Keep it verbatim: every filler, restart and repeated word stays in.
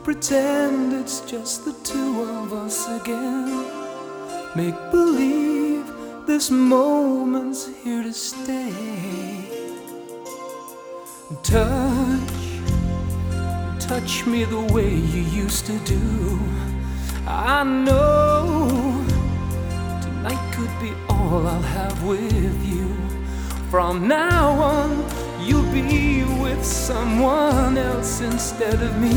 pretend it's just the two of us again. Make believe this moment's here to stay. Touch, touch me the way you used to do. I know tonight could be all I'll have with you. From now on, you'll be with someone else instead of me.